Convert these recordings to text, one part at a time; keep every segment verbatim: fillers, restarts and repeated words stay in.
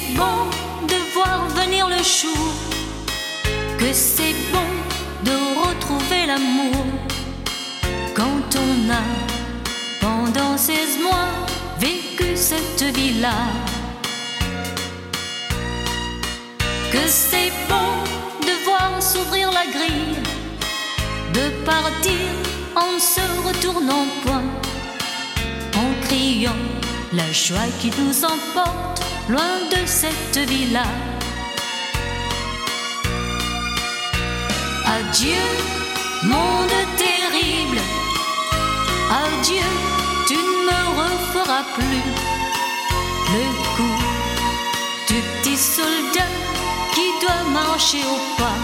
bon de voir venir le jour, que c'est bon de retrouver l'amour. Quand on a, pendant seize mois, vécu cette vie-là, que c'est bon de voir s'ouvrir la grille, de partir en ne se retournant point, en criant la joie qui nous emporte loin de cette vie-là. Adieu, monde terrible, adieu, tu ne me referas plus le coup du petit soldat qui doit marcher au pas.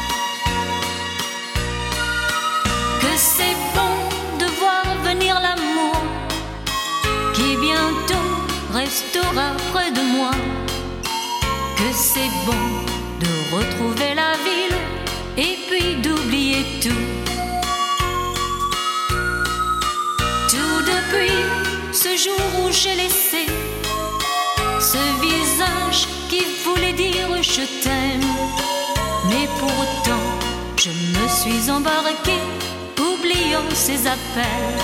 Que c'est bon de voir venir l'amour qui bientôt restera près de moi. Que c'est bon de retrouver la ville et puis d'oublier tout. Tout depuis ce jour où j'ai laissé ce visage qui voulait dire je t'aime, mais pourtant je me suis embarquée, oubliant ces appels.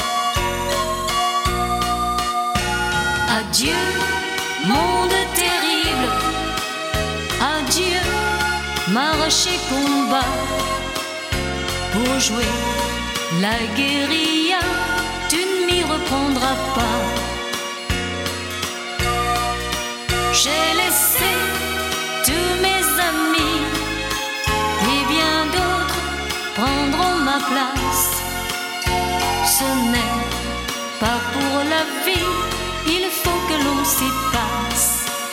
Adieu, monde terrible, adieu, marcher combat, pour jouer la guérilla, tu ne m'y reprendras pas. J'ai laissé tous mes amis et bien d'autres prendront ma place. Ce n'est pas pour la vie, il faut que l'on s'y passe.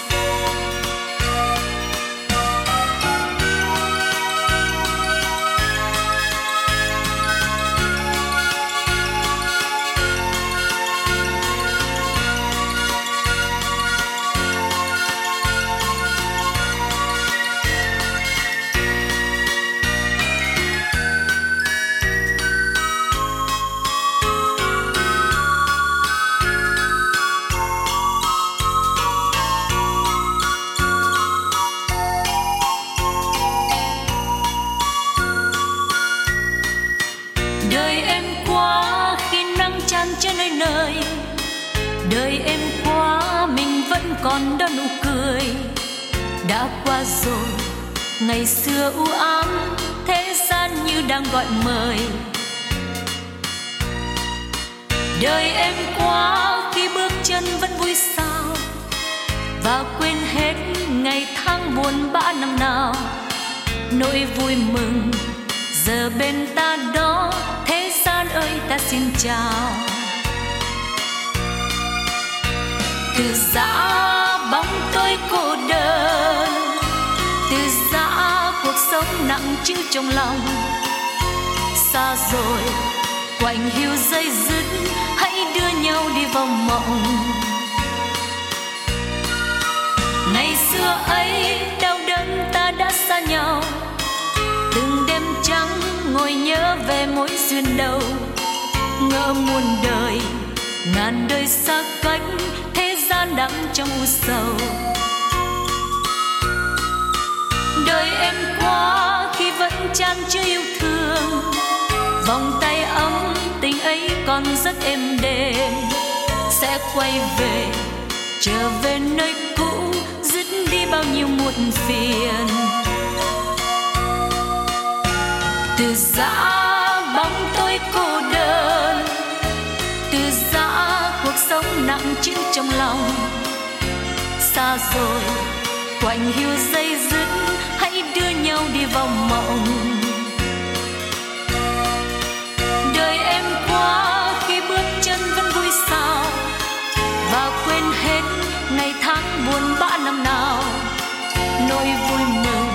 Trên nơi nơi đời em qua mình vẫn còn đó nụ cười. Đã qua rồi ngày xưa u ám, thế gian như đang gọi mời. Đời em qua khi bước chân vẫn vui sao, và quên hết ngày tháng buồn bã năm nào. Nỗi vui mừng giờ bên ta đó, thế gian ơi ta xin chào. Từ giã bóng tôi cô đơn, từ giã cuộc sống nặng trĩu trong lòng. Xa rồi quạnh hiu dây dứt, hãy đưa nhau đi vào mộng. Ngày xưa ấy đau đớn ta đã xa nhau, từng đêm trắng ngồi nhớ về mối duyên đầu. Ngỡ muôn đời ngàn đời xa cách, thế gian đắm trong u sầu. Đời em qua khi vẫn chan chứa yêu thương, vòng tay ấm tình ấy còn rất êm đềm. Sẽ quay về trở về nơi cũ, dứt đi bao nhiêu muộn phiền. Từ giã bóng tôi cô đơn, từ giã cuộc sống nặng trĩu trong lòng. Xa rồi quạnh hiu dây dứt, hãy đưa nhau đi vào mộng. Đời em qua khi bước chân vẫn vui sao, và quên hết ngày tháng buồn bã năm nào. Nỗi vui mừng